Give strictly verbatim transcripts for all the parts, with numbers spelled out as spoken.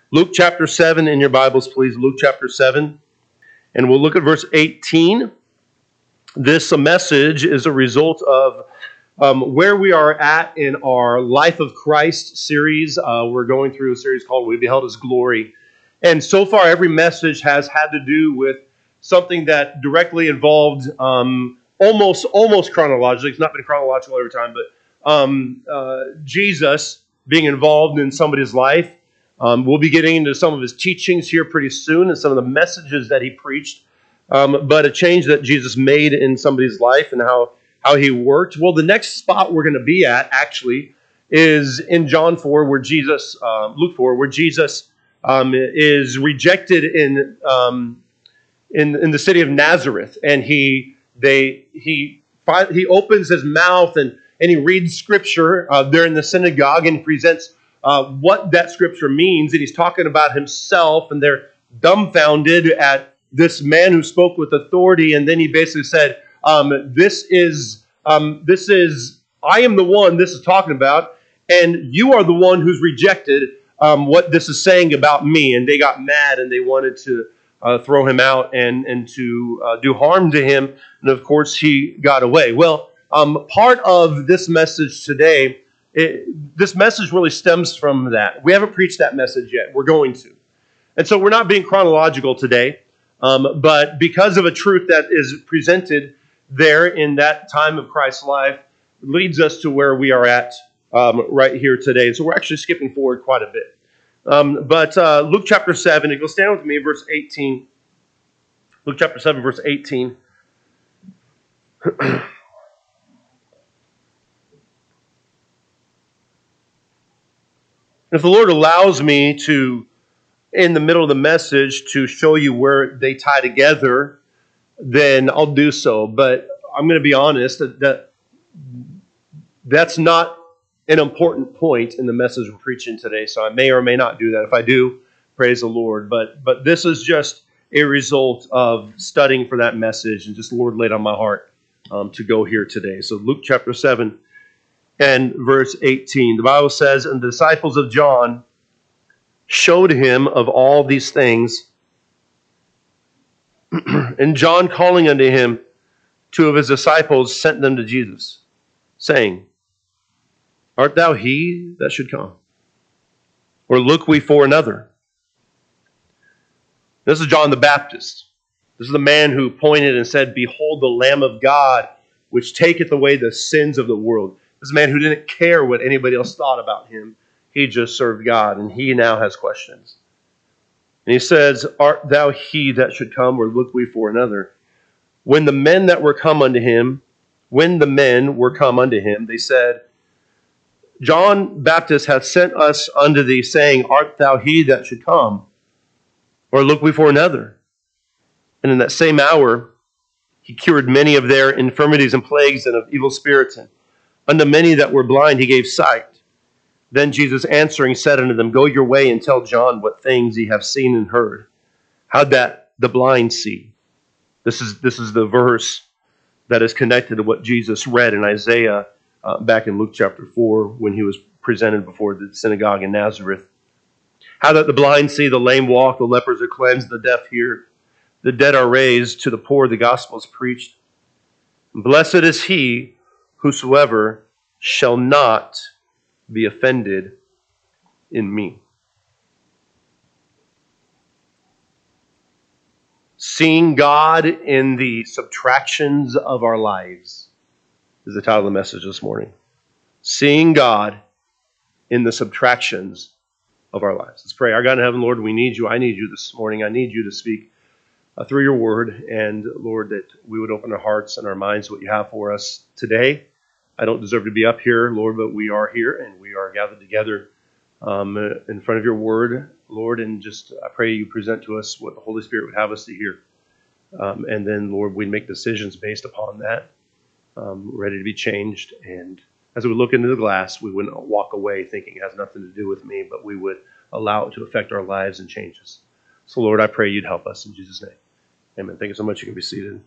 Luke chapter seven in your Bibles, please. Luke chapter seven. And we'll look at verse eighteen. This message is a result of um, where we are at in our Life of Christ series. Uh, we're going through a series called We Beheld His Glory. And so far, every message has had to do with something that directly involved um, almost almost chronologically. It's not been chronological every time, but um, uh, Jesus being involved in somebody's life. Um, we'll be getting into some of his teachings here pretty soon and some of the messages that he preached. Um, but a change that Jesus made in somebody's life and how, how he worked. Well, the next spot we're going to be at, actually, is in John four, where Jesus, uh, Luke four, where Jesus um, is rejected in, um, in in the city of Nazareth. And he they he he opens his mouth and, and he reads scripture uh, there in the synagogue and presents uh, what that scripture means. And he's talking about himself, and they're dumbfounded at this man who spoke with authority. And then he basically said, um, this is, um, this is, I am the one this is talking about, and you are the one who's rejected um, what this is saying about me. And they got mad and they wanted to uh, throw him out and, and to uh, do harm to him. And of course, he got away. Well, um, part of this message today, it, this message really stems from that. We haven't preached that message yet. We're going to. And so we're not being chronological today. Um, but because of a truth that is presented there in that time of Christ's life, leads us to where we are at um, right here today. So we're actually skipping forward quite a bit. Um, but uh, Luke chapter seven, if you'll stand with me, verse eighteen. Luke chapter seven, verse eighteen. If the Lord allows me to, in the middle of the message, to show you where they tie together, then I'll do so. But I'm going to be honest that, that that's not an important point in the message we're preaching today. So I may or may not do that. If I do, praise the Lord. But but this is just a result of studying for that message, and just the Lord laid on my heart um, to go here today. So Luke chapter seven and verse eighteen. The Bible says, and the disciples of John showed him of all these things. And John, calling unto him two of his disciples, sent them to Jesus, saying, art thou he that should come? Or look we for another? This is John the Baptist. This is the man who pointed and said, behold the Lamb of God, which taketh away the sins of the world. This is a man who didn't care what anybody else thought about him. He just served God, and he now has questions. And he says, art thou he that should come, or look we for another? When the men that were come unto him, when the men were come unto him, they said, John Baptist hath sent us unto thee, saying, art thou he that should come? Or look we for another? And in that same hour he cured many of their infirmities and plagues and of evil spirits, and unto many that were blind he gave sight. Then Jesus answering said unto them, go your way and tell John what things ye have seen and heard. How that the blind see. This is, this is the verse that is connected to what Jesus read in Isaiah uh, back in Luke chapter four when he was presented before the synagogue in Nazareth. How that the blind see, the lame walk, the lepers are cleansed, the deaf hear, the dead are raised, to the poor the gospel is preached. Blessed is he whosoever shall not be offended in me. Seeing God in the subtractions of our lives is the title of the message this morning. Seeing God in the subtractions of our lives. Let's pray. Our God in heaven, Lord, we need you. I need you this morning. I need you to speak uh, through your word. And Lord, that we would open our hearts and our minds to what you have for us today. I don't deserve to be up here, Lord, but we are here and we are gathered together um, in front of your word, Lord. And just I pray you present to us what the Holy Spirit would have us to hear. Um, and then, Lord, we'd make decisions based upon that, um, ready to be changed. And as we look into the glass, we wouldn't walk away thinking it has nothing to do with me, but we would allow it to affect our lives and change us. So, Lord, I pray you'd help us in Jesus' name. Amen. Thank you so much. You can be seated.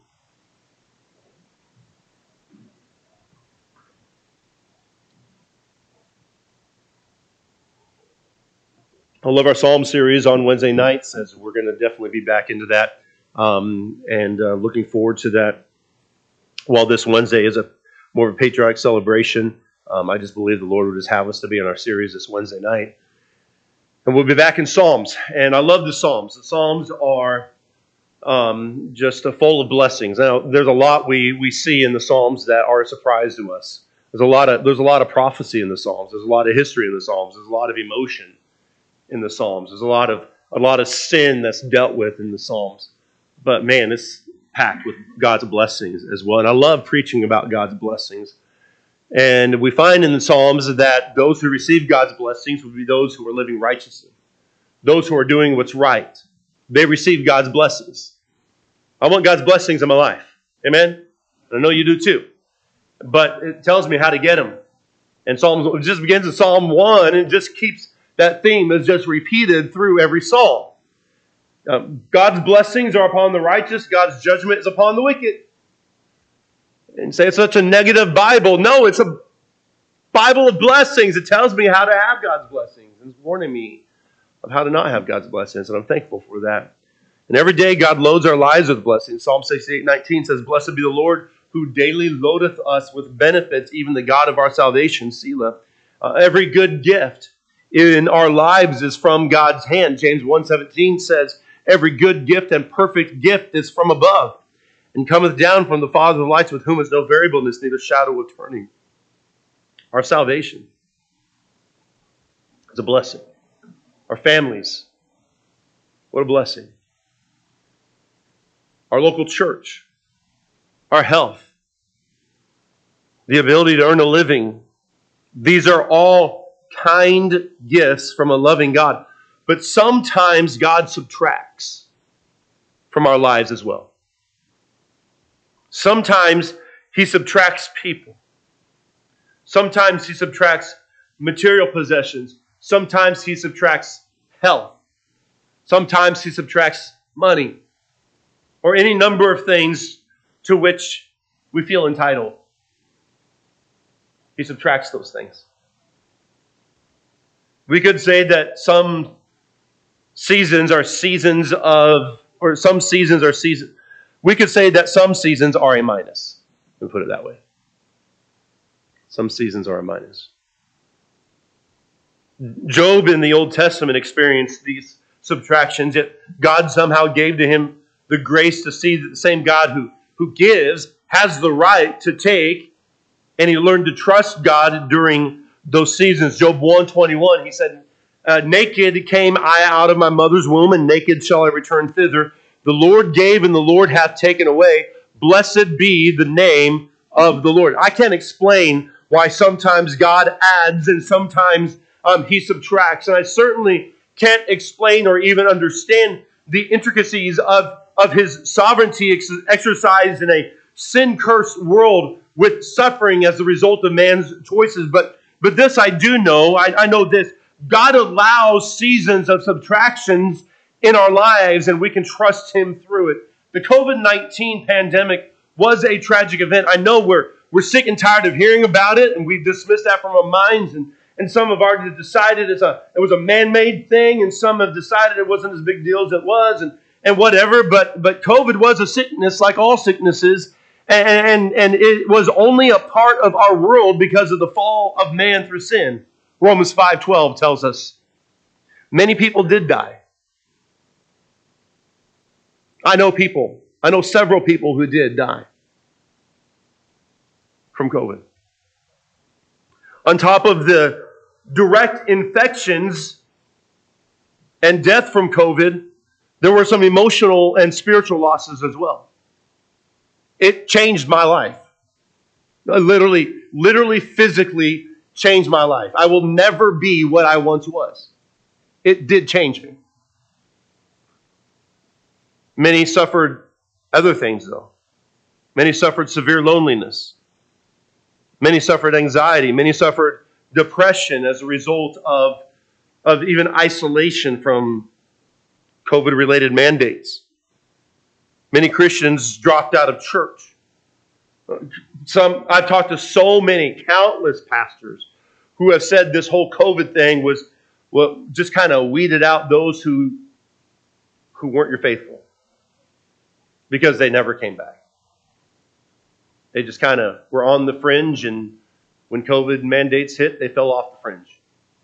I love our Psalm series on Wednesday nights, as we're going to definitely be back into that, um, and uh, looking forward to that. While this Wednesday is a more of a patriotic celebration, um, I just believe the Lord would just have us to be in our series this Wednesday night. And we'll be back in Psalms, and I love the Psalms. The Psalms are um, just uh, full of blessings. Now, there's a lot we, we see in the Psalms that are a surprise to us. There's a lot of there's a lot of prophecy in the Psalms. There's a lot of history in the Psalms. There's a lot of emotion in the Psalms. There's a lot of a lot of sin that's dealt with in the Psalms. But man, it's packed with God's blessings as well. And I love preaching about God's blessings. And we find in the Psalms that those who receive God's blessings would be those who are living righteously. Those who are doing what's right. They receive God's blessings. I want God's blessings in my life. Amen? I know you do too. But it tells me how to get them. And Psalms, it just begins in Psalm one and it just keeps that theme is just repeated through every psalm. Um, God's blessings are upon the righteous. God's judgment is upon the wicked. And say it's such a negative Bible. No, it's a Bible of blessings. It tells me how to have God's blessings. It's warning me of how to not have God's blessings. And I'm thankful for that. And every day God loads our lives with blessings. Psalm sixty-eight nineteen says, "Blessed be the Lord who daily loadeth us with benefits, even the God of our salvation." Selah. Uh, every good gift in our lives is from God's hand. James one seventeen says, "Every good gift and perfect gift is from above, and cometh down from the Father of lights, with whom is no variableness, neither shadow of turning." Our salvation is a blessing. Our families, what a blessing. Our local church, our health, the ability to earn a living. These are all kind gifts from a loving God. But sometimes God subtracts from our lives as well. Sometimes He subtracts people. Sometimes He subtracts material possessions. Sometimes He subtracts health. Sometimes He subtracts money. Or any number of things to which we feel entitled. He subtracts those things. We could say that some seasons are seasons of, or some seasons are seasons. We could say that some seasons are a minus. Let me put it that way. Some seasons are a minus. Job in the Old Testament experienced these subtractions, yet God somehow gave to him the grace to see that the same God who, who gives has the right to take, and he learned to trust God during those seasons. Job one twenty-one, he said, uh, "Naked came I out of my mother's womb, and naked shall I return thither. The Lord gave, and the Lord hath taken away. Blessed be the name of the Lord." I can't explain why sometimes God adds and sometimes um, He subtracts. And I certainly can't explain or even understand the intricacies of of His sovereignty ex- exercised in a sin-cursed world with suffering as a result of man's choices. But but this I do know. I, I know this. God allows seasons of subtractions in our lives, and we can trust Him through it. The covid nineteen pandemic was a tragic event. I know we're we're sick and tired of hearing about it, and we've dismissed that from our minds. And, and some have already decided it's a, it was a man-made thing, and some have decided it wasn't as big a deal as it was. And And whatever, but but COVID was a sickness like all sicknesses, and, and and it was only a part of our world because of the fall of man through sin. Romans five twelve tells us many people did die. I know people, I know several people who did die from COVID. On top of the direct infections and death from COVID, there were some emotional and spiritual losses as well. It changed my life. Literally, literally, physically changed my life. I will never be what I once was. It did change me. Many suffered other things, though. Many suffered severe loneliness. Many suffered anxiety. Many suffered depression as a result of, of even isolation from COVID-related mandates. Many Christians dropped out of church. Some I've talked to so many, countless pastors who have said this whole COVID thing was, well, just kind of weeded out those who who weren't your faithful because they never came back. They just kind of were on the fringe, and when COVID mandates hit, they fell off the fringe.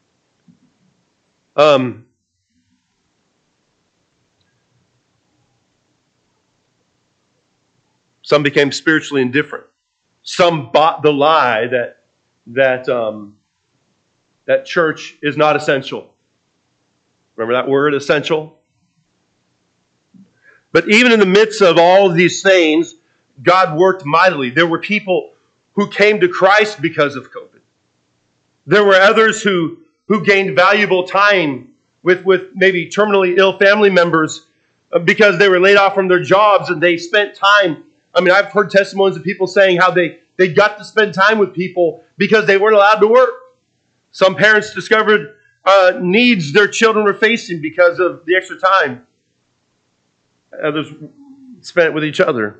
Um, some became spiritually indifferent. Some bought the lie that that um, that church is not essential. Remember that word, essential? But even in the midst of all of these things, God worked mightily. There were people who came to Christ because of COVID. There were others who, who gained valuable time with, with maybe terminally ill family members because they were laid off from their jobs and they spent time. I mean, I've heard testimonies of people saying how they, they got to spend time with people because they weren't allowed to work. Some parents discovered uh, needs their children were facing because of the extra time. Others spent it with each other.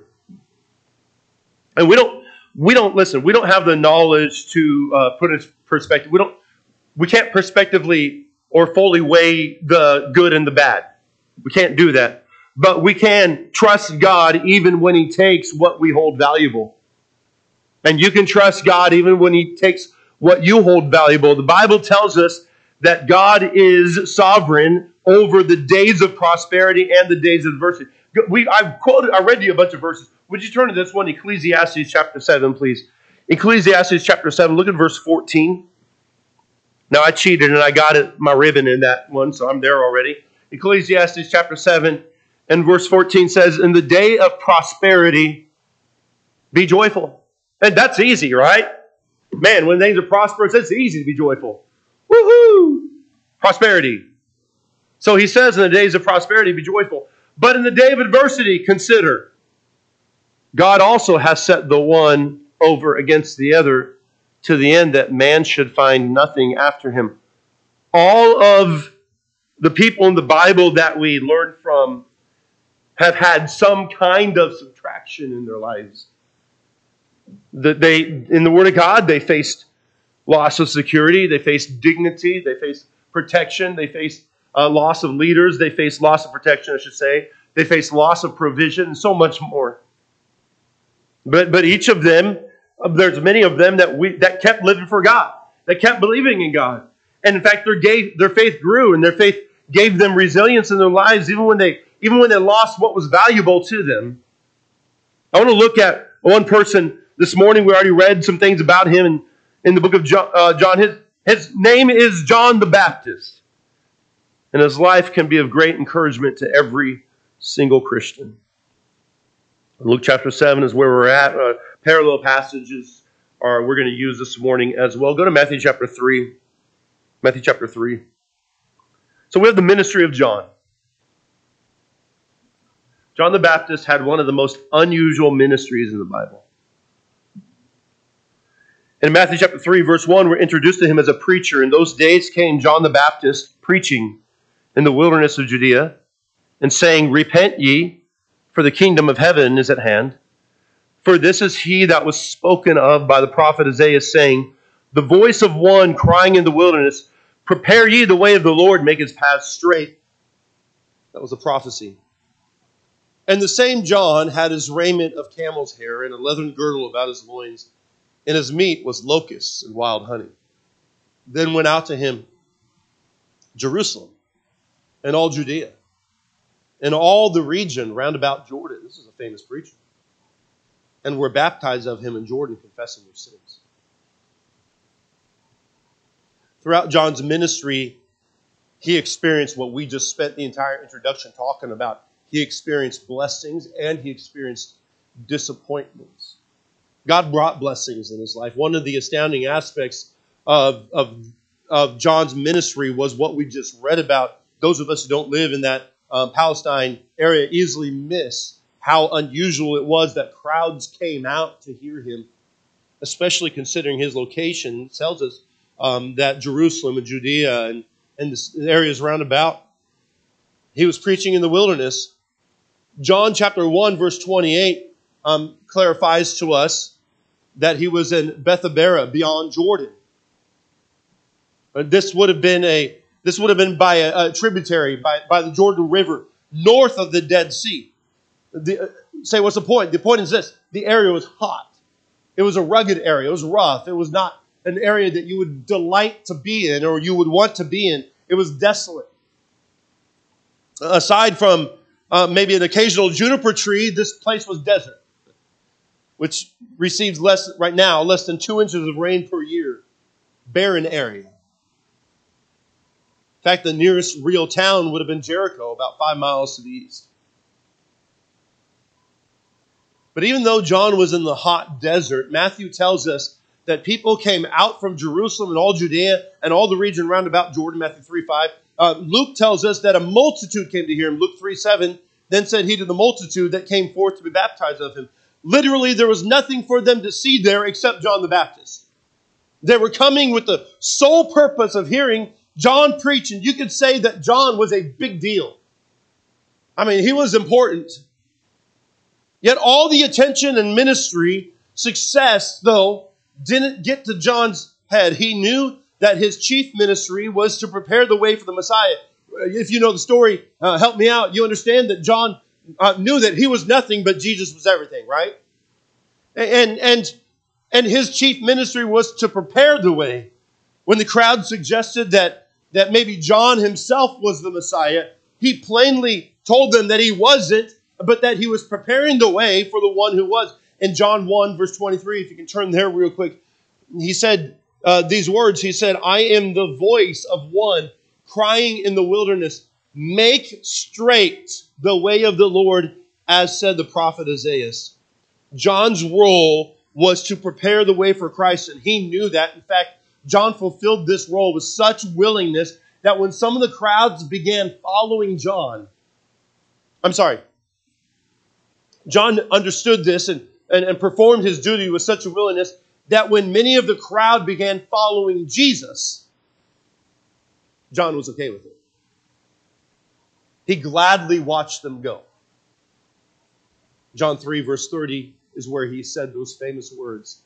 And we don't, we don't listen. We don't have the knowledge to uh, put in perspective. We don't, we can't prospectively or fully weigh the good and the bad. We can't do that. But we can trust God even when He takes what we hold valuable. And you can trust God even when He takes what you hold valuable. The Bible tells us that God is sovereign over the days of prosperity and the days of adversity. We, I've quoted, I read you a bunch of verses. Would you turn to this one, Ecclesiastes chapter seven, please? Ecclesiastes chapter seven, look at verse fourteen. Now, I cheated and I got it, my ribbon in that one, so I'm there already. Ecclesiastes chapter seven and verse fourteen says, "In the day of prosperity, be joyful." And that's easy, right? Man, when things are prosperous, it's easy to be joyful. Woohoo! Prosperity. So he says, in the days of prosperity, be joyful. But in the day of adversity, consider. God also has set the one over against the other, to the end that man should find nothing after him. All of the people in the Bible that we learn from have had some kind of subtraction in their lives. That they, in the Word of God, they faced loss of security, they faced dignity, they faced protection, they faced uh, loss of leaders, they faced loss of protection, I should say. They faced loss of provision, and so much more. But but each of them, there's many of them that we that kept living for God, that kept believing in God. And in fact, their gave, their faith grew, and their faith gave them resilience in their lives, even when they even when they lost what was valuable to them. I want to look at one person this morning. We already read some things about him in, in the book of John. Uh, John. His, his name is John the Baptist. And his life can be of great encouragement to every single Christian. Luke chapter seven is where we're at. Uh, parallel passages are we're going to use this morning as well. Go to Matthew chapter three. Matthew chapter three. So we have the ministry of John. John the Baptist had one of the most unusual ministries in the Bible. In Matthew chapter three, verse one, we're introduced to him as a preacher. In those days came John the Baptist preaching in the wilderness of Judea and saying, "Repent ye, for the kingdom of heaven is at hand. For this is he that was spoken of by the prophet Isaiah, saying, the voice of one crying in the wilderness, prepare ye the way of the Lord, make his paths straight." That was a prophecy. And the same John had his raiment of camel's hair and a leathern girdle about his loins, and his meat was locusts and wild honey. Then went out to him Jerusalem and all Judea and all the region round about Jordan. This is a famous preacher. And were baptized of him in Jordan, confessing their sins. Throughout John's ministry, he experienced what we just spent the entire introduction talking about. He experienced blessings and he experienced disappointments. God brought blessings in his life. One of the astounding aspects of, of, of John's ministry was what we just read about. Those of us who don't live in that um, Palestine area easily miss how unusual it was that crowds came out to hear him, especially considering his location. It tells us um, that Jerusalem and Judea and, and the areas round about, he was preaching in the wilderness. John chapter one, verse twenty-eight um, clarifies to us that he was in Bethabara, beyond Jordan. This would have been a This would have been by a, a tributary, by, by the Jordan River, north of the Dead Sea. The, uh, say, what's the point? The point is this. The area was hot. It was a rugged area. It was rough. It was not an area that you would delight to be in or you would want to be in. It was desolate. Aside from uh, maybe an occasional juniper tree, this place was desert, which receives less right now, less than two inches of rain per year. Barren area. In fact, the nearest real town would have been Jericho, about five miles to the east. But even though John was in the hot desert, Matthew tells us that people came out from Jerusalem and all Judea and all the region round about Jordan, Matthew three five. Uh, Luke tells us that a multitude came to hear him, Luke three seven. Then said he to the multitude that came forth to be baptized of him. Literally, there was nothing for them to see there except John the Baptist. They were coming with the sole purpose of hearing John preach, and you could say that John was a big deal. I mean, he was important. Yet all the attention and ministry success, though, didn't get to John's head. He knew that his chief ministry was to prepare the way for the Messiah. If you know the story, uh, help me out. You understand that John uh, knew that he was nothing, but Jesus was everything, right? And, and, and his chief ministry was to prepare the way. When the crowd suggested that, that maybe John himself was the Messiah, he plainly told them that he wasn't, but that he was preparing the way for the one who was. In John one, verse twenty-three, if you can turn there real quick, he said uh, these words. He said, I am the voice of one crying in the wilderness, make straight the way of the Lord, as said the prophet Isaiah. John's role was to prepare the way for Christ, and he knew that. In fact, John fulfilled this role with such willingness that when some of the crowds began following John, I'm sorry, John understood this and, and, and performed his duty with such a willingness that when many of the crowd began following Jesus, John was okay with it. He gladly watched them go. John three, verse thirty is where he said those famous words.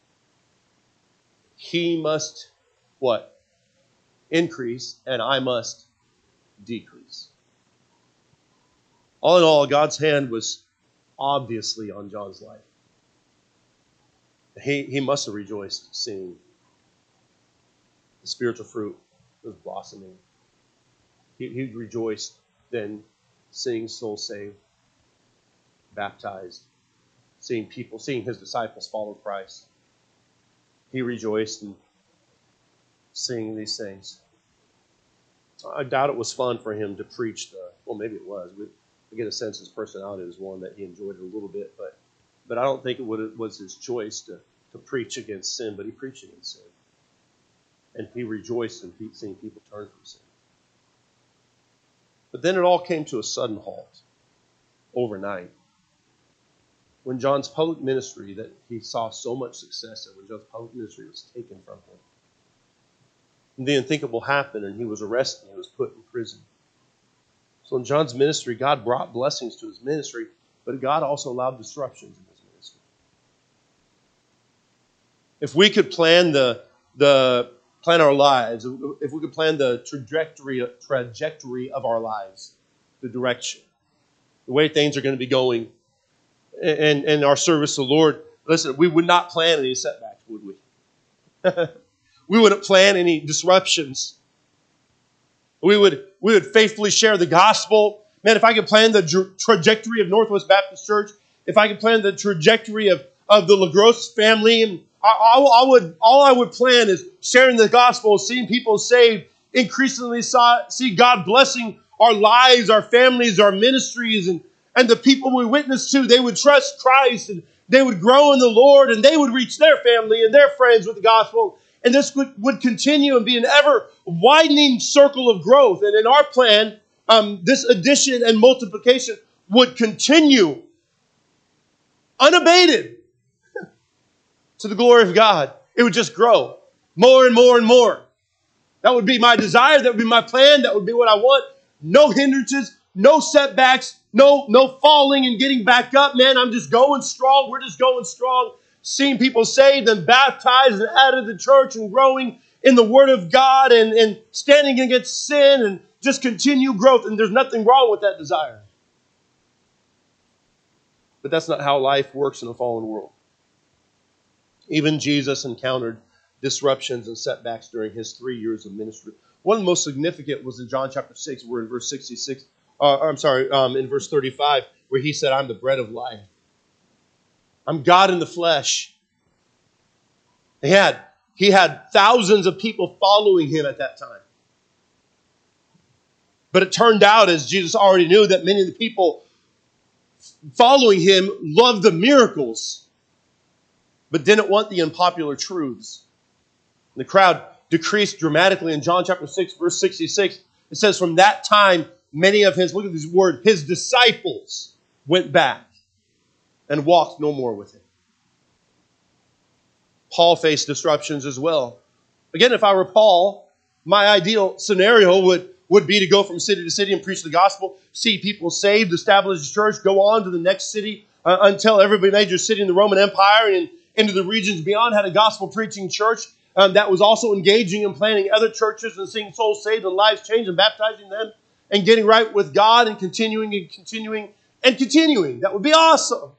He must, what? Increase, and I must decrease. All in all, God's hand was obviously on John's life. He, he must have rejoiced seeing the spiritual fruit was blossoming. He, he rejoiced then seeing souls saved, baptized, seeing people, seeing his disciples follow Christ. He rejoiced in seeing these things. I doubt it was fun for him to preach the, well, maybe it was. We, we get a sense his personality was one that he enjoyed it a little bit, but but I don't think it would, was his choice to, to preach against sin, but he preached against sin. And he rejoiced in seeing people turn from sin. But then it all came to a sudden halt overnight. When John's public ministry, that he saw so much success in, when John's public ministry was taken from him. And the unthinkable happened, and he was arrested and he was put in prison. So in John's ministry, God brought blessings to his ministry, but God also allowed disruptions in his ministry. If we could plan the the plan our lives, if we could plan the trajectory trajectory of our lives, the direction, the way things are going to be going, and, and our service to the Lord, listen, we would not plan any setbacks, would we? We wouldn't plan any disruptions. We would, we would faithfully share the gospel. Man, if I could plan the tra- trajectory of Northwest Baptist Church, if I could plan the trajectory of, of the LaGrosse family, and I, I, I would, all I would plan is sharing the gospel, seeing people saved, increasingly saw, see God blessing our lives, our families, our ministries, and, and the people we witness to. They would trust Christ, and they would grow in the Lord, and they would reach their family and their friends with the gospel. And this would, would continue and be an ever-widening circle of growth. And in our plan, um, this addition and multiplication would continue unabated to the glory of God. It would just grow more and more and more. That would be my desire. That would be my plan. That would be what I want. No hindrances, no setbacks, no, no falling and getting back up. Man, I'm just going strong. We're just going strong. Seeing people saved and baptized and added to the church and growing in the Word of God and, and standing against sin and just continue growth. And there's nothing wrong with that desire. But that's not how life works in a fallen world. Even Jesus encountered disruptions and setbacks during his three years of ministry. One of the most significant was in John chapter six, where in verse sixty-six, uh, I'm sorry, um, in verse thirty-five, where he said, I'm the bread of life. I'm God in the flesh. He had, he had thousands of people following him at that time. But it turned out, as Jesus already knew, that many of the people following him loved the miracles, but didn't want the unpopular truths. The crowd decreased dramatically in John chapter six, verse sixty-six. It says, from that time, many of his, look at this word, his disciples went back and walked no more with him. Paul faced disruptions as well. Again, if I were Paul, my ideal scenario would, would be to go from city to city and preach the gospel, see people saved, establish a church, go on to the next city uh, until every major city in the Roman Empire and into the regions beyond had a gospel-preaching church um, that was also engaging and planting other churches and seeing souls saved and lives changed and baptizing them and getting right with God and continuing and continuing and continuing. That would be awesome.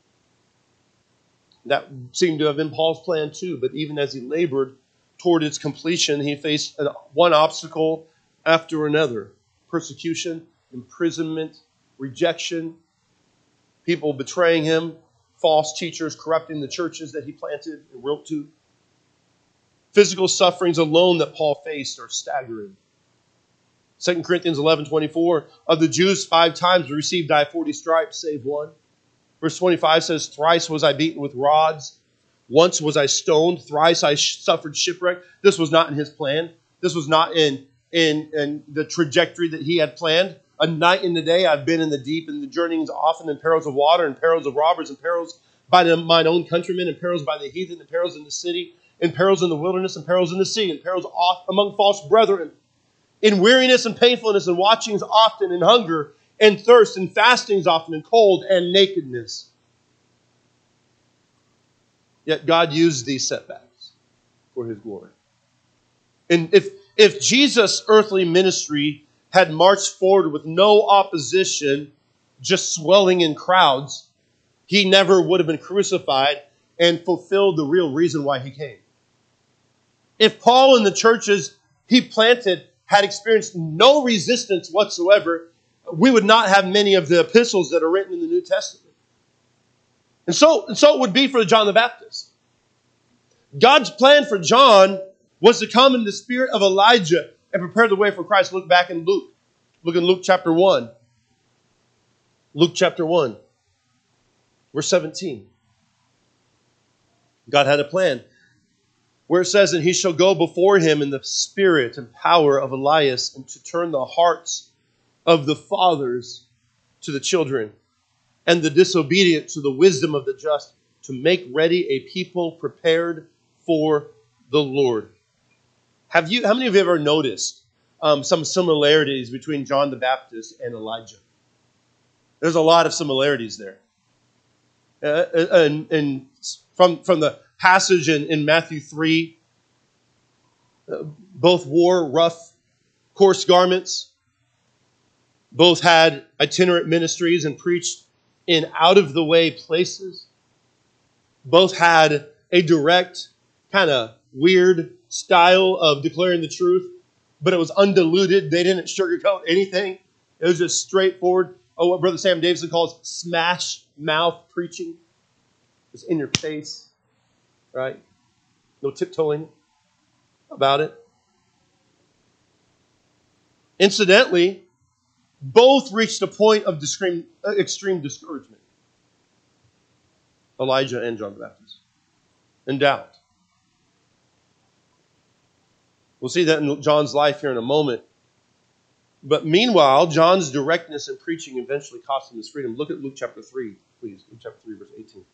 That seemed to have been Paul's plan too, but even as he labored toward its completion, he faced one obstacle after another. Persecution, imprisonment, rejection, people betraying him, false teachers corrupting the churches that he planted and wrote to. Physical sufferings alone that Paul faced are staggering. Second Corinthians eleven twenty-four, of the Jews five times received I forty stripes, save one. Verse twenty-five says, thrice was I beaten with rods. Once was I stoned. Thrice I suffered shipwreck. This was not in his plan. This was not in, in, in the trajectory that he had planned. A night and a day I've been in the deep, and the journeyings often in perils of water, and perils of robbers, and perils by the, mine own countrymen, and perils by the heathen, and perils in the city, and perils in the wilderness, and perils in the sea, and perils off among false brethren, in weariness and painfulness, and watchings often, and hunger, and thirst, and fastings often, and cold, and nakedness. Yet God used these setbacks for his glory. And if, if Jesus' earthly ministry had marched forward with no opposition, just swelling in crowds, he never would have been crucified and fulfilled the real reason why he came. If Paul and the churches he planted had experienced no resistance whatsoever, we would not have many of the epistles that are written in the New Testament. And so, and so it would be for John the Baptist. God's plan for John was to come in the spirit of Elijah and prepare the way for Christ. Look back in Luke. Look in Luke chapter one. Luke chapter one, verse seventeen. God had a plan where it says, and he shall go before him in the spirit and power of Elias, and to turn the hearts of the fathers to the children, and the disobedient to the wisdom of the just, to make ready a people prepared for the Lord. Have you? How many of you ever noticed um, some similarities between John the Baptist and Elijah? There's a lot of similarities there. Uh, and, and from, from the passage in, in Matthew three, uh, both wore rough, coarse garments. Both had itinerant ministries and preached in out-of-the-way places. Both had a direct, kind of weird style of declaring the truth, but it was undiluted. They didn't sugarcoat anything. It was just straightforward. Oh, what Brother Sam Davidson calls smash mouth preaching. It's in your face, right? No tiptoeing about it. Incidentally, both reached a point of extreme, extreme discouragement. Elijah and John the Baptist. And doubt. We'll see that in John's life here in a moment. But meanwhile, John's directness in preaching eventually cost him his freedom. Look at Luke chapter three, please. Luke chapter three, verse eighteen.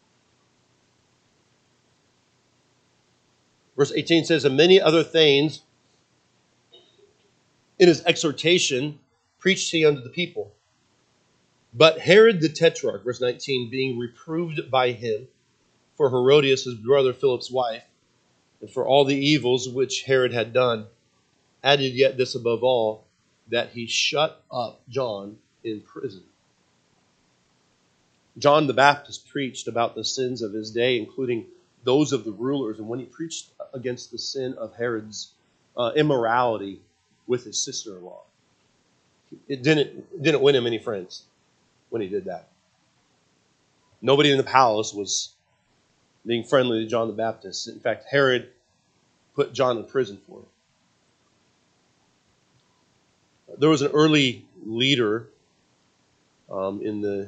Verse eighteen says, and many other things in his exhortation preached he unto the people. But Herod the Tetrarch, verse nineteen, being reproved by him for Herodias, his brother Philip's wife, And for all the evils which Herod had done, added yet this above all, that he shut up John in prison. John the Baptist preached about the sins of his day, including those of the rulers. And when he preached against the sin of Herod's uh, immorality with his sister-in-law, it didn't, didn't win him any friends when he did that. Nobody in the palace was being friendly to John the Baptist. In fact, Herod put John in prison for it. There was an early leader um, in the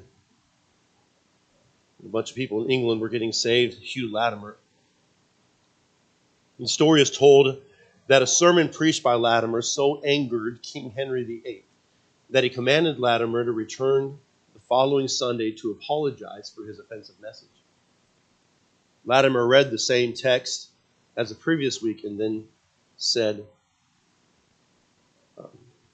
a bunch of people in England were getting saved, Hugh Latimer. The story is told that a sermon preached by Latimer so angered King Henry the Eighth that he commanded Latimer to return the following Sunday to apologize for his offensive message. Latimer read the same text as the previous week and then said, um,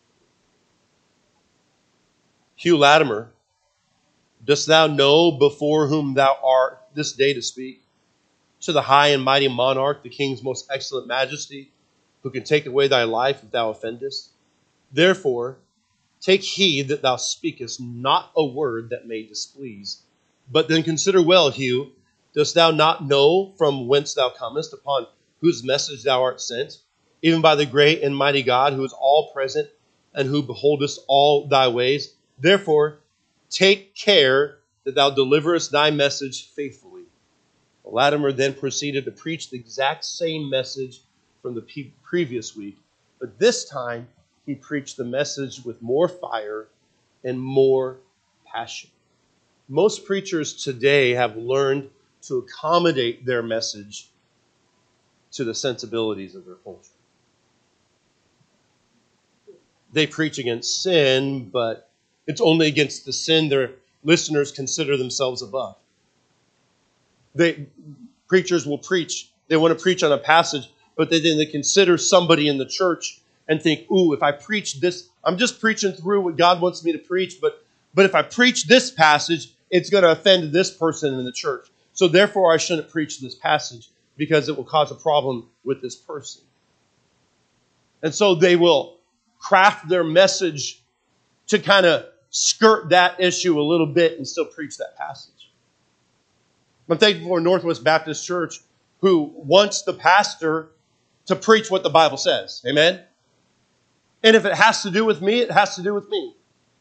Hugh Latimer, dost thou know before whom thou art this day to speak? To the high and mighty monarch, the king's most excellent majesty, who can take away thy life if thou offendest? Therefore, take heed that thou speakest not a word that may displease. But then consider well, Hugh, dost thou not know from whence thou comest, upon whose message thou art sent, even by the great and mighty God, who is all present and who beholdest all thy ways? Therefore, take care that thou deliverest thy message faithfully. Latimer then proceeded to preach the exact same message from the previous week, but this time he preached the message with more fire and more passion. Most preachers today have learned to accommodate their message to the sensibilities of their culture. They preach against sin, but it's only against the sin their listeners consider themselves above. They, preachers will preach. They want to preach on a passage, but they, then they consider somebody in the church and think, ooh, if I preach this, I'm just preaching through what God wants me to preach, but, but if I preach this passage, it's going to offend this person in the church. So therefore, I shouldn't preach this passage because it will cause a problem with this person. And so they will craft their message to kind of skirt that issue a little bit and still preach that passage. I'm thankful for Northwest Baptist Church, who wants the pastor to preach what the Bible says. Amen? And if it has to do with me, it has to do with me.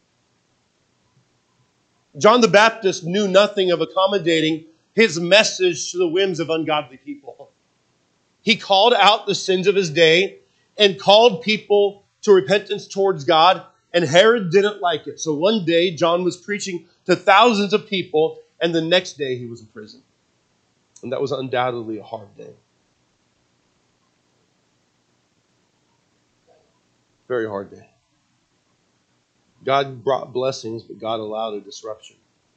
John the Baptist knew nothing of accommodating his message to the whims of ungodly people. He called out the sins of his day and called people to repentance towards God, and Herod didn't like it. So one day, John was preaching to thousands of people, and the next day he was in prison. And that was undoubtedly a hard day. Very hard day. God brought blessings, but God allowed a disruption.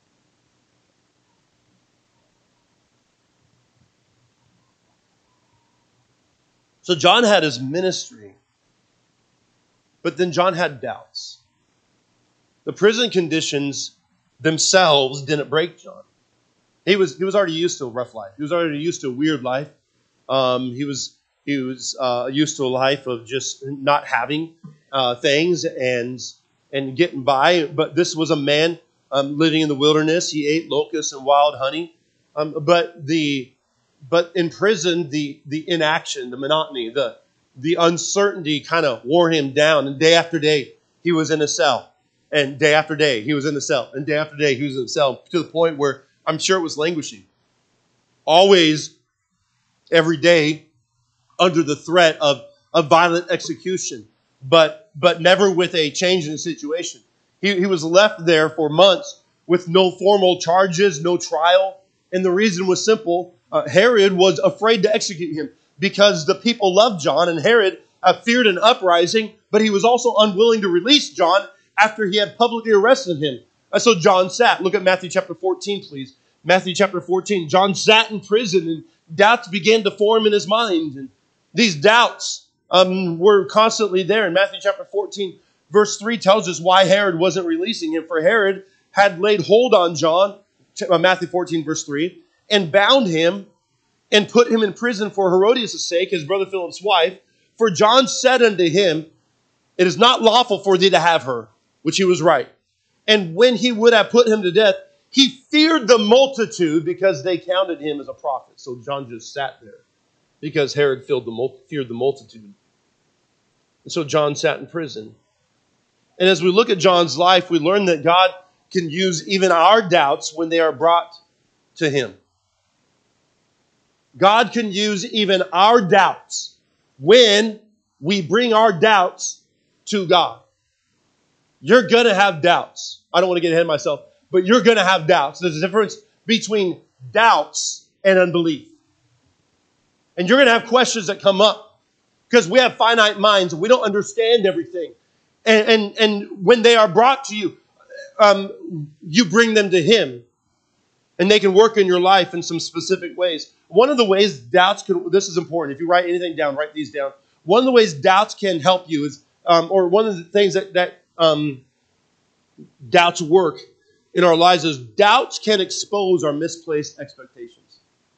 So John had his ministry, but then John had doubts. The prison conditions themselves didn't break John. He was he was already used to a rough life. He was already used to a weird life. Um, he was he was uh, used to a life of just not having uh, things and and getting by. But this was a man um, living in the wilderness. He ate locusts and wild honey. Um, but the but in prison, the the inaction, the monotony, the the uncertainty kind of wore him down. And day after day, he was in a cell. And day after day, he was in the cell. And day after day, he was in the cell, to the point where I'm sure it was languishing. Always, every day, under the threat of a violent execution, but but never with a change in the situation. He, he was left there for months with no formal charges, no trial. And the reason was simple. Uh, Herod was afraid to execute him because the people loved John, and Herod uh, feared an uprising, but he was also unwilling to release John after he had publicly arrested him. And so John sat. Look at Matthew chapter fourteen, please. Matthew chapter fourteen. John sat in prison, and doubts began to form in his mind. And these doubts um, were constantly there. In Matthew chapter fourteen, verse three tells us why Herod wasn't releasing him. For Herod had laid hold on John, Matthew fourteen, verse three, and bound him and put him in prison for Herodias' sake, his brother Philip's wife. For John said unto him, it is not lawful for thee to have her, which he was right. And when he would have put him to death, he feared the multitude because they counted him as a prophet. So John just sat there because Herod feared the feared the multitude. And so John sat in prison. And as we look at John's life, we learn that God can use even our doubts when they are brought to him. God can use even our doubts when we bring our doubts to God. You're going to have doubts. I don't want to get ahead of myself, but you're going to have doubts. There's a difference between doubts and unbelief. And you're going to have questions that come up because we have finite minds and we don't understand everything. And, and, and when they are brought to you, um, you bring them to Him. And they can work in your life in some specific ways. One of the ways doubts can, this is important. If you write anything down, write these down. One of the ways doubts can help you is, um, or one of the things that, that um, doubts work in our lives is doubts can expose our misplaced expectations.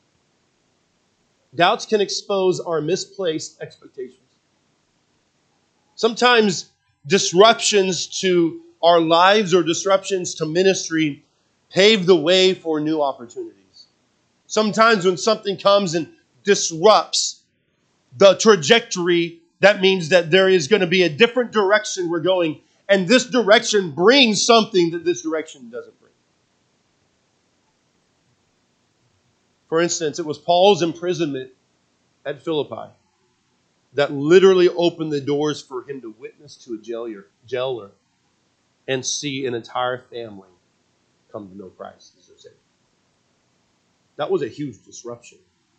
Doubts can expose our misplaced expectations. Sometimes disruptions to our lives or disruptions to ministry pave the way for new opportunities. Sometimes when something comes and disrupts the trajectory, that means that there is going to be a different direction we're going. And this direction brings something that this direction doesn't bring. For instance, it was Paul's imprisonment at Philippi that literally opened the doors for him to witness to a jailer, jailer and see an entire family come to know Christ as their Savior. That was a huge disruption.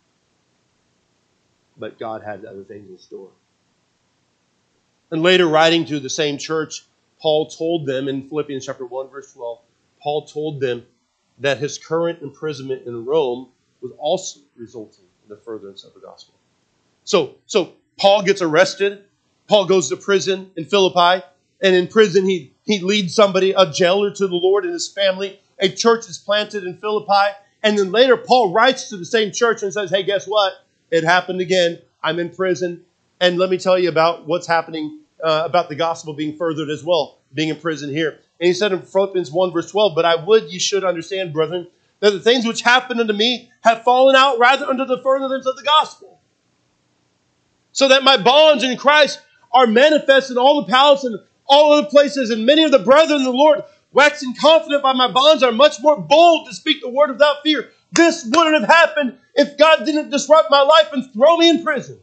But God had other things in store. And later, writing to the same church, Paul told them in Philippians chapter one, verse twelve, Paul told them that his current imprisonment in Rome was also resulting in the furtherance of the gospel. So, so Paul gets arrested. Paul goes to prison in Philippi. And in prison, he, he leads somebody, a jailer, to the Lord and his family. A church is planted in Philippi. And then later, Paul writes to the same church and says, hey, guess what? It happened again. I'm in prison. And let me tell you about what's happening, uh, about the gospel being furthered as well, being in prison here. And he said in Philippians one, verse twelve, but I would ye should understand, brethren, that the things which happened unto me have fallen out rather under the furtherance of the gospel. So that my bonds in Christ are manifest in all the palace and all other places, and many of the brethren in the Lord, waxing confident by my bonds, are much more bold to speak the word without fear. This wouldn't have happened if God didn't disrupt my life and throw me in prison.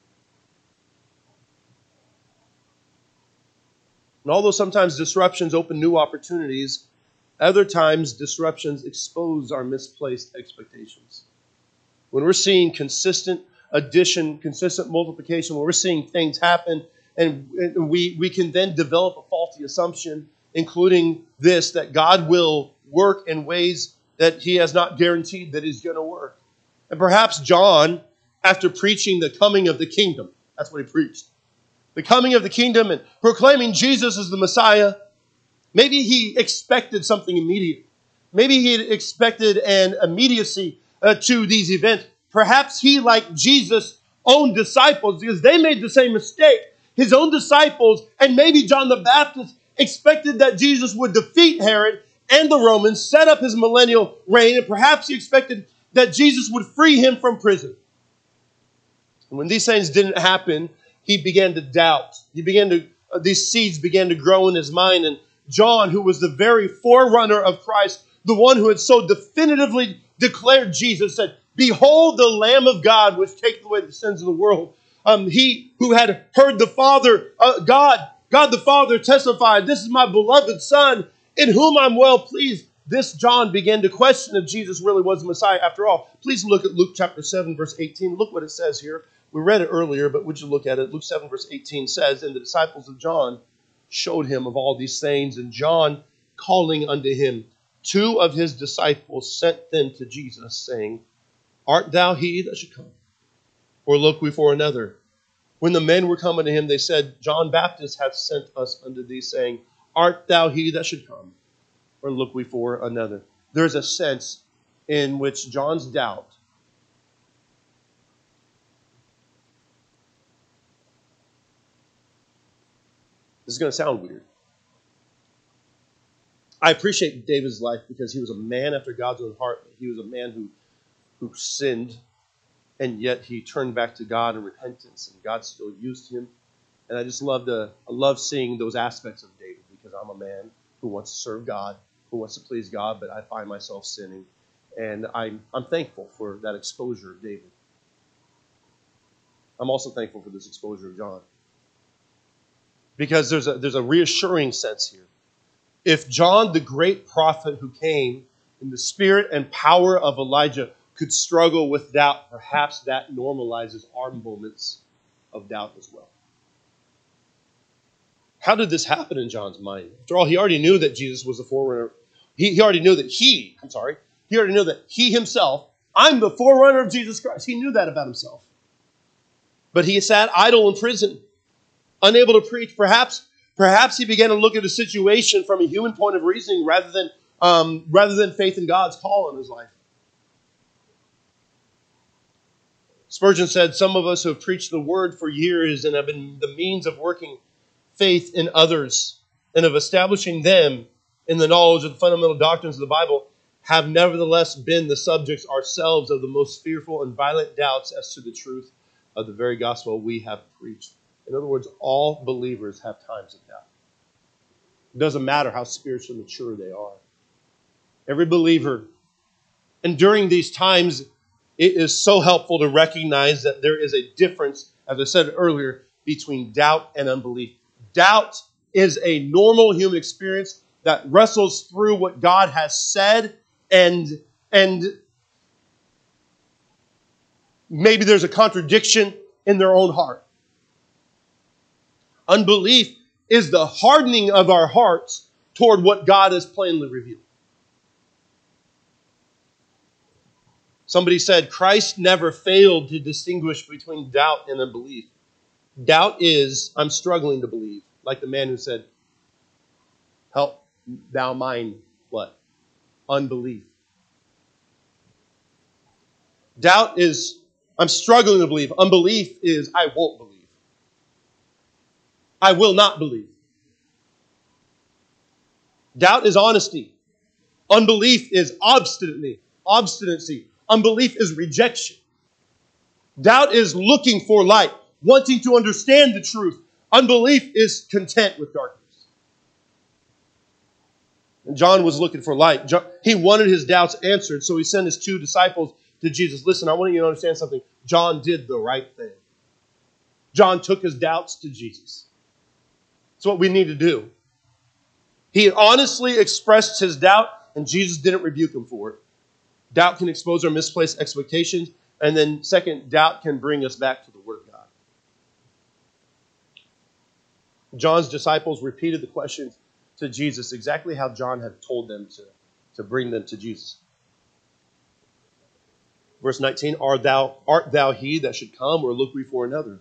And although sometimes disruptions open new opportunities, other times disruptions expose our misplaced expectations. When we're seeing consistent addition, consistent multiplication, when we're seeing things happen, and we, we can then develop a faulty assumption, including this, that God will work in ways that He has not guaranteed that He's going to work. And perhaps John, after preaching the coming of the kingdom, that's what he preached, the coming of the kingdom and proclaiming Jesus as the Messiah, maybe he expected something immediate. Maybe he had expected an immediacy uh, to these events. Perhaps he, like Jesus' own disciples, because they made the same mistake, his own disciples, and maybe John the Baptist, expected that Jesus would defeat Herod and the Romans, set up his millennial reign, and perhaps he expected that Jesus would free him from prison. And when these things didn't happen, he began to doubt. He began to, uh, these seeds began to grow in his mind. And John, who was the very forerunner of Christ, the one who had so definitively declared Jesus, said, behold the Lamb of God, which taketh away the sins of the world. Um, he who had heard the Father, uh, God, God the Father testified, this is my beloved Son, in whom I'm well pleased. This John began to question if Jesus really was the Messiah after all. Please look at Luke chapter seven, verse eighteen. Look what it says here. We read it earlier, but would you look at it? Luke seven, verse eighteen says, and the disciples of John showed him of all these things. And John, calling unto him two of his disciples, sent them to Jesus, saying, art thou he that should come? Or look we for another? When the men were coming to him, they said, John Baptist hath sent us unto thee, saying, art thou he that should come? Or look we for another? There's a sense in which John's doubt This is going to sound weird. I appreciate David's life because he was a man after God's own heart. He was a man who, who sinned, and yet he turned back to God in repentance, and God still used him. And I just love the I love seeing those aspects of David because I'm a man who wants to serve God, who wants to please God, but I find myself sinning. And I'm I'm thankful for that exposure of David. I'm also thankful for this exposure of John. Because there's a there's a reassuring sense here. If John, the great prophet who came in the spirit and power of Elijah, could struggle with doubt, perhaps that normalizes our moments of doubt as well. How did this happen in John's mind? After all, he already knew that Jesus was the forerunner. He, he already knew that he, I'm sorry, he already knew that he himself, I'm the forerunner of Jesus Christ. He knew that about himself. But he sat idle in prison, unable to preach. Perhaps, perhaps he began to look at the situation from a human point of reasoning rather than, um, rather than faith in God's call in his life. Spurgeon said, some of us who have preached the word for years and have been the means of working faith in others and of establishing them in the knowledge of the fundamental doctrines of the Bible have nevertheless been the subjects ourselves of the most fearful and violent doubts as to the truth of the very gospel we have preached. In other words, all believers have times of doubt. It doesn't matter how spiritually mature they are. Every believer, and during these times, it is so helpful to recognize that there is a difference, as I said earlier, between doubt and unbelief. Doubt is a normal human experience that wrestles through what God has said, and, and maybe there's a contradiction in their own heart. Unbelief is the hardening of our hearts toward what God has plainly revealed. Somebody said, Christ never failed to distinguish between doubt and unbelief. Doubt is, I'm struggling to believe. Like the man who said, help thou mine, what? Unbelief. Doubt is, I'm struggling to believe. Unbelief is, I won't believe. I will not believe. Doubt is honesty. Unbelief is obstinately, obstinacy. Unbelief is rejection. Doubt is looking for light, wanting to understand the truth. Unbelief is content with darkness. And John was looking for light. John, he wanted his doubts answered, so he sent his two disciples to Jesus. Listen, I want you to understand something. John did the right thing. John took his doubts to Jesus. That's what we need to do. He honestly expressed his doubt, and Jesus didn't rebuke him for it. Doubt can expose our misplaced expectations. And then second, doubt can bring us back to the Word of God. John's disciples repeated the questions to Jesus exactly how John had told them to, to bring them to Jesus. Verse nineteen, Art thou, art thou he that should come, or look we for another?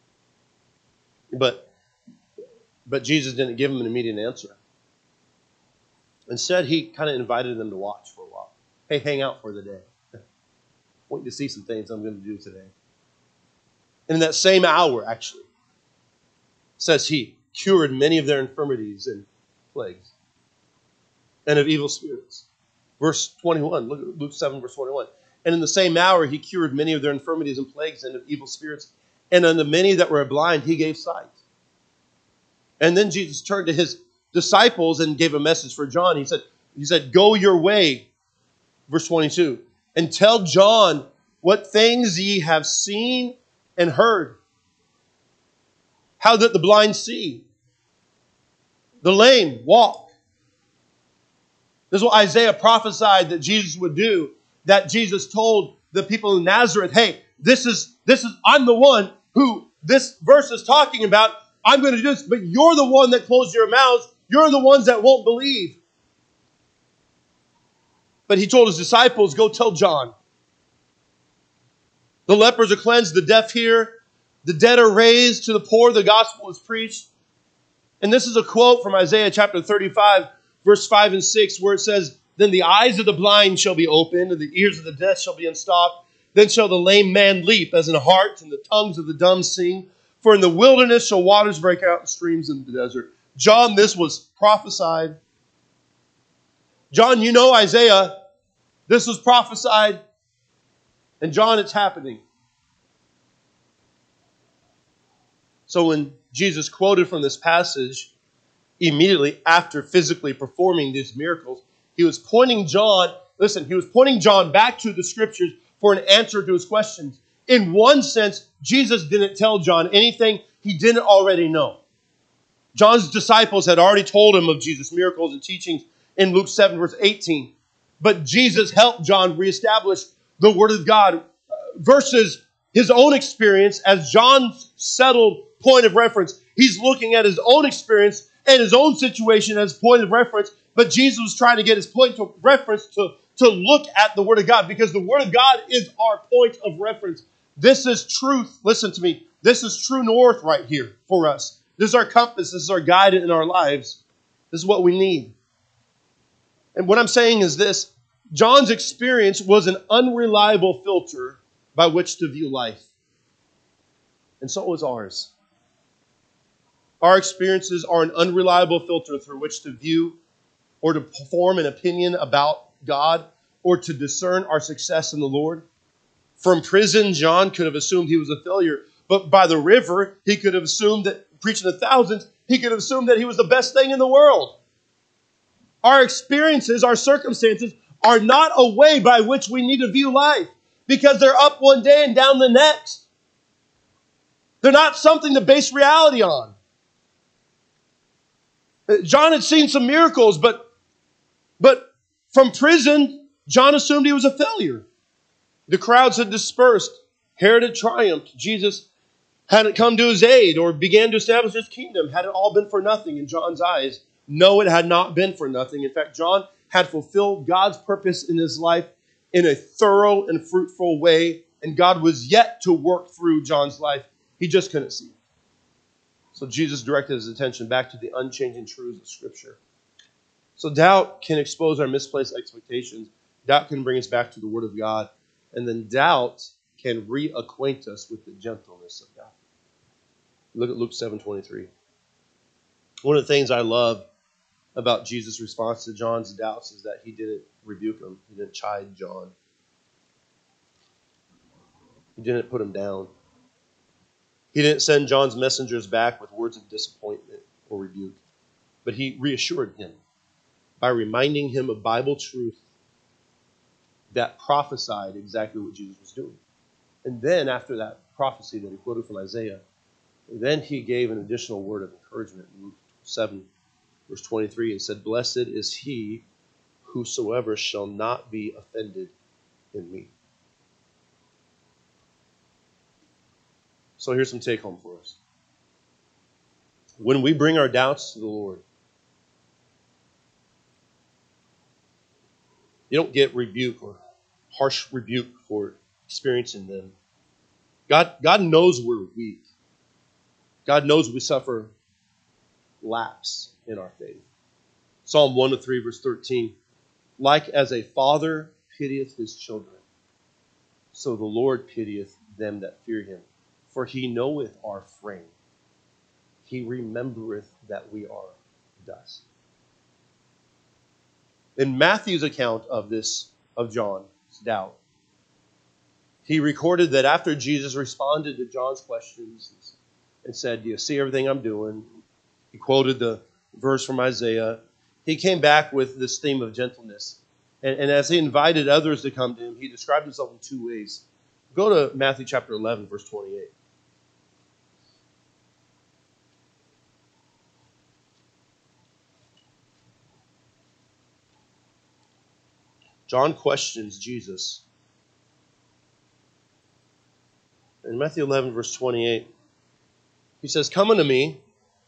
But, but Jesus didn't give them an immediate answer. Instead, he kind of invited them to watch for a while. Hey, hang out for the day. I want you to see some things I'm going to do today. And in that same hour, actually, says he cured many of their infirmities and plagues and of evil spirits. Verse twenty-one, look at Luke seven, verse twenty-one. And in the same hour, he cured many of their infirmities and plagues and of evil spirits. And unto many that were blind, he gave sight. And then Jesus turned to his disciples and gave a message for John. He said, he said, go your way. Verse twenty-two, and tell John what things ye have seen and heard. How that the blind see, the lame walk. This is what Isaiah prophesied that Jesus would do. That Jesus told the people in Nazareth, hey, this is, this is, I'm the one who this verse is talking about. I'm going to do this, but you're the one that closed your mouths. You're the ones that won't believe. But he told his disciples, go tell John. The lepers are cleansed, the deaf hear, the dead are raised, to the poor the gospel is preached. And this is a quote from Isaiah chapter thirty-five, verse five and six, where it says, then the eyes of the blind shall be opened, and the ears of the deaf shall be unstopped. Then shall the lame man leap as in a hart, and the tongues of the dumb sing. For in the wilderness shall waters break out, and streams in the desert. John, this was prophesied. John, you know Isaiah. This was prophesied. And John, it's happening. So when Jesus quoted from this passage, immediately after physically performing these miracles, he was pointing John, listen, he was pointing John back to the scriptures for an answer to his questions. In one sense, Jesus didn't tell John anything he didn't already know. John's disciples had already told him of Jesus' miracles and teachings in Luke seven, verse eighteen. But Jesus helped John reestablish the Word of God versus his own experience as John's settled point of reference. He's looking at his own experience and his own situation as point of reference. But Jesus was trying to get his point of reference to, to look at the Word of God, because the Word of God is our point of reference. This is truth. Listen to me. This is true north right here for us. This is our compass. This is our guide in our lives. This is what we need. And what I'm saying is this. John's experience was an unreliable filter by which to view life. And so was ours. Our experiences are an unreliable filter through which to view or to form an opinion about God or to discern our success in the Lord. From prison, John could have assumed he was a failure. But by the river, he could have assumed that, preaching to thousands, he could have assumed that he was the best thing in the world. Our experiences, our circumstances, are not a way by which we need to view life, because they're up one day and down the next. They're not something to base reality on. John had seen some miracles, but, but from prison, John assumed he was a failure. The crowds had dispersed. Herod had triumphed. Jesus hadn't come to his aid or began to establish his kingdom. Had it all been for nothing in John's eyes? No, it had not been for nothing. In fact, John had fulfilled God's purpose in his life in a thorough and fruitful way, and God was yet to work through John's life. He just couldn't see. So Jesus directed his attention back to the unchanging truths of Scripture. So doubt can expose our misplaced expectations. Doubt can bring us back to the Word of God. And then doubt can reacquaint us with the gentleness of God. Look at Luke seven twenty-three. One of the things I love about Jesus' response to John's doubts is that he didn't rebuke him. He didn't chide John. He didn't put him down. He didn't send John's messengers back with words of disappointment or rebuke. But he reassured him by reminding him of Bible truth that prophesied exactly what Jesus was doing. And then after that prophecy that he quoted from Isaiah, then he gave an additional word of encouragement in Luke seven, verse twenty-three, and said, "Blessed is he whosoever shall not be offended in me." So here's some take home for us. When we bring our doubts to the Lord, you don't get rebuke or harsh rebuke for experiencing them. God, God knows we're weak. God knows we suffer lapse in our faith. Psalm one oh three, verse thirteen. Like as a father pitieth his children, so the Lord pitieth them that fear him. For he knoweth our frame. He remembereth that we are dust. In Matthew's account of this, of John's doubt, he recorded that after Jesus responded to John's questions and said, "Do you see everything I'm doing?" He quoted the verse from Isaiah. He came back with this theme of gentleness. And, and as he invited others to come to him, he described himself in two ways. Go to Matthew chapter eleven, verse twenty-eight. John questions Jesus. In Matthew eleven, verse twenty-eight, he says, "Come unto me,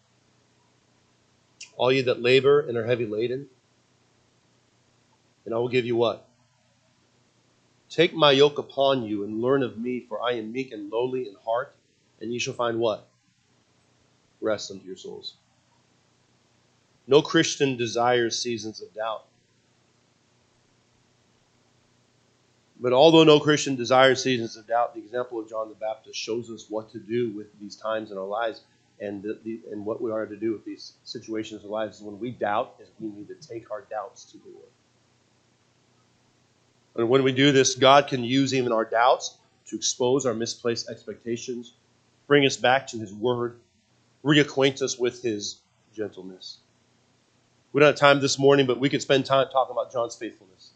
all ye that labor and are heavy laden, and I will give you what? Take my yoke upon you and learn of me, for I am meek and lowly in heart, and ye shall find what? Rest unto your souls." No Christian desires seasons of doubt. But although no Christian desires seasons of doubt, the example of John the Baptist shows us what to do with these times in our lives. And, the, the, and what we are to do with these situations in lives is when we doubt, is we need to take our doubts to the Lord. And when we do this, God can use even our doubts to expose our misplaced expectations, bring us back to His Word, reacquaint us with His gentleness. We don't have time this morning, but we could spend time talking about John's faithfulness.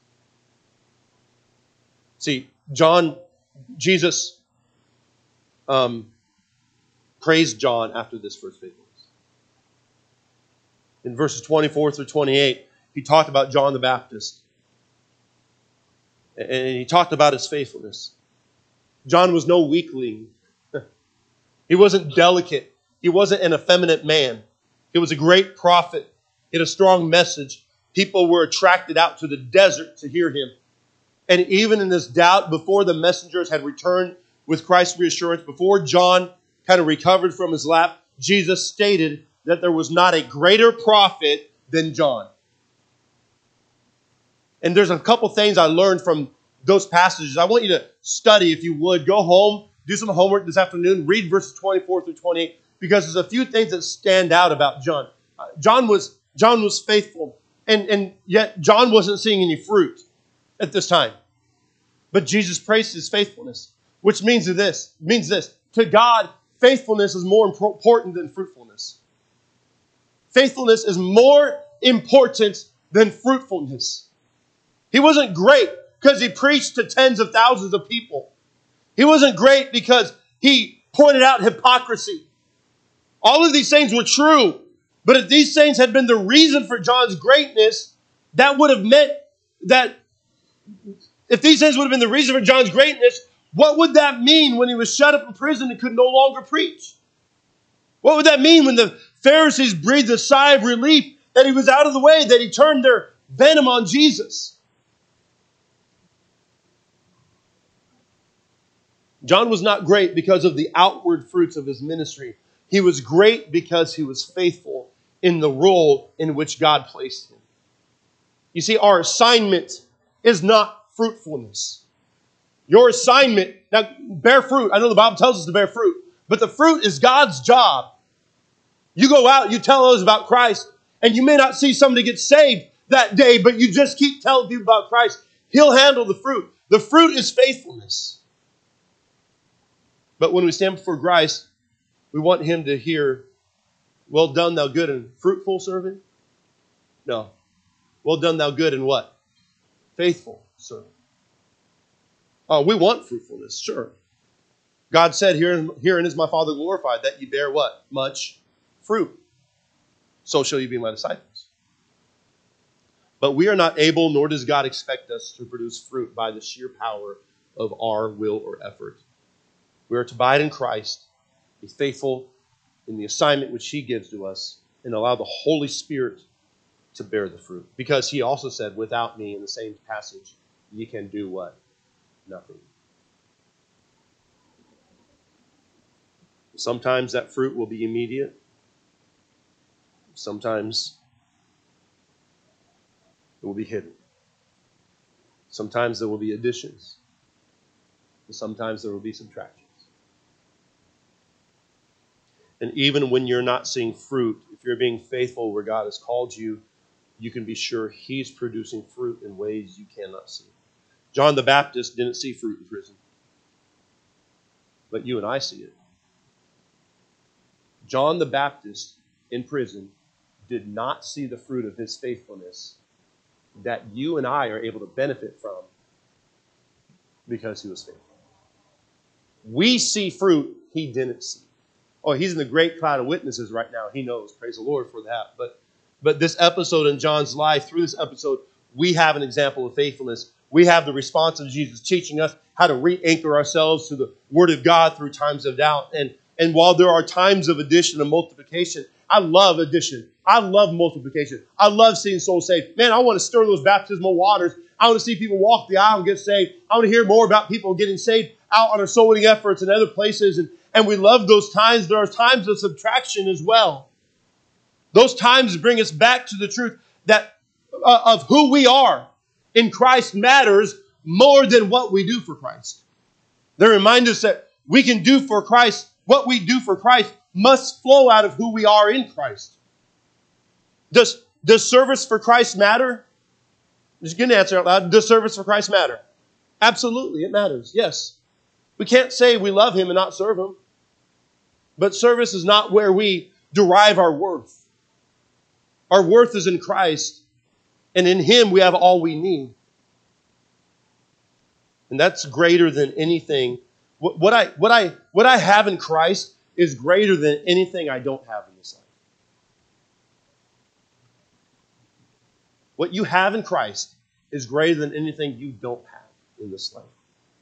See, John, Jesus um, praised John after this first faithfulness. In verses twenty-four through twenty-eight, he talked about John the Baptist. And he talked about his faithfulness. John was no weakling. He wasn't delicate. He wasn't an effeminate man. He was a great prophet. He had a strong message. People were attracted out to the desert to hear him. And even in this doubt, before the messengers had returned with Christ's reassurance, before John kind of recovered from his lap, Jesus stated that there was not a greater prophet than John. And there's a couple things I learned from those passages. I want you to study, if you would. Go home, do some homework this afternoon, read verses twenty-four through twenty-eight, because there's a few things that stand out about John. Uh, John was John was faithful, and, and yet John wasn't seeing any fruit at this time. But Jesus praised his faithfulness, which means this, means this. To God, faithfulness is more important than fruitfulness. Faithfulness is more important than fruitfulness. He wasn't great because he preached to tens of thousands of people. He wasn't great because he pointed out hypocrisy. All of these things were true. But if these things had been the reason for John's greatness, that would have meant that if these things would have been the reason for John's greatness, what would that mean when he was shut up in prison and could no longer preach? What would that mean when the Pharisees breathed a sigh of relief that he was out of the way, that he turned their venom on Jesus? John was not great because of the outward fruits of his ministry. He was great because he was faithful in the role in which God placed him. You see, our assignment is not fruitfulness. Your assignment, now bear fruit. I know the Bible tells us to bear fruit, but the fruit is God's job. You go out, you tell others about Christ, and you may not see somebody get saved that day, but you just keep telling people about Christ. He'll handle the fruit. The fruit is faithfulness. But when we stand before Christ, we want Him to hear, "Well done, thou good and fruitful servant." No. "Well done, thou good and" what? Faithful servant. Oh, we want fruitfulness, sure. God said, Herein, herein is my Father glorified, that ye bear what? Much fruit. So shall you be my disciples. But we are not able, nor does God expect us to produce fruit by the sheer power of our will or effort. We are to abide in Christ, be faithful in the assignment which He gives to us, and allow the Holy Spirit to bear the fruit. Because He also said, without me, in the same passage, ye can do what? Nothing. Sometimes that fruit will be immediate. Sometimes it will be hidden. Sometimes there will be additions. And sometimes there will be subtractions. And even when you're not seeing fruit, if you're being faithful where God has called you, you can be sure He's producing fruit in ways you cannot see. John the Baptist didn't see fruit in prison. But you and I see it. John the Baptist in prison did not see the fruit of his faithfulness that you and I are able to benefit from because he was faithful. We see fruit he didn't see. Oh, he's in the great cloud of witnesses right now. He knows. Praise the Lord for that. But, but this episode in John's life, through this episode, we have an example of faithfulness. We have the response of Jesus teaching us how to re-anchor ourselves to the Word of God through times of doubt. And, and while there are times of addition and multiplication, I love addition. I love multiplication. I love seeing souls saved. Man, I want to stir those baptismal waters. I want to see people walk the aisle and get saved. I want to hear more about people getting saved out on our soul winning efforts and other places. And, and we love those times. There are times of subtraction as well. Those times bring us back to the truth that uh, of who we are in Christ matters more than what we do for Christ. They remind us that we can do for Christ what we do for Christ must flow out of who we are in Christ. Does, does service for Christ matter? Just get an answer out loud. Does service for Christ matter? Absolutely, it matters. Yes. We can't say we love Him and not serve Him. But service is not where we derive our worth. Our worth is in Christ, and in Him we have all we need. And that's greater than anything. What, what I what I what I have in Christ is greater than anything I don't have in this life. What you have in Christ is greater than anything you don't have in this life.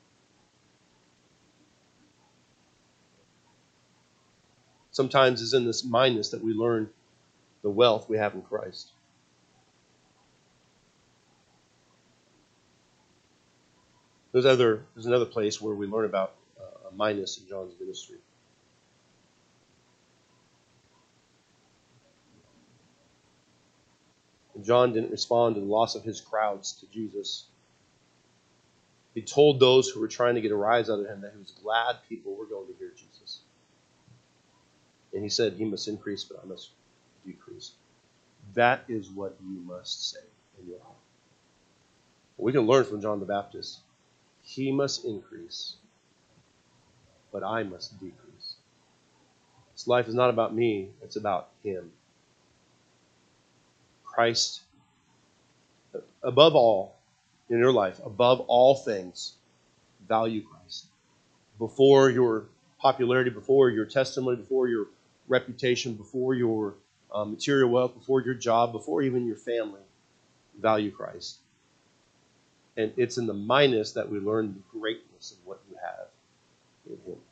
Sometimes it's in this mindness that we learn the wealth we have in Christ. There's other there's another place where we learn about uh, a mindness in John's ministry. John didn't respond to the loss of his crowds to Jesus. He told those who were trying to get a rise out of him that he was glad people were going to hear Jesus. And he said, he must increase, but I must decrease. That is what you must say in your heart. We can learn from John the Baptist. He must increase, but I must decrease. This life is not about me, it's about Him. Christ, above all in your life, above all things, value Christ. Before your popularity, before your testimony, before your reputation, before your uh, material wealth, before your job, before even your family, value Christ. And it's in the minus that we learn the greatness of what you have in Him.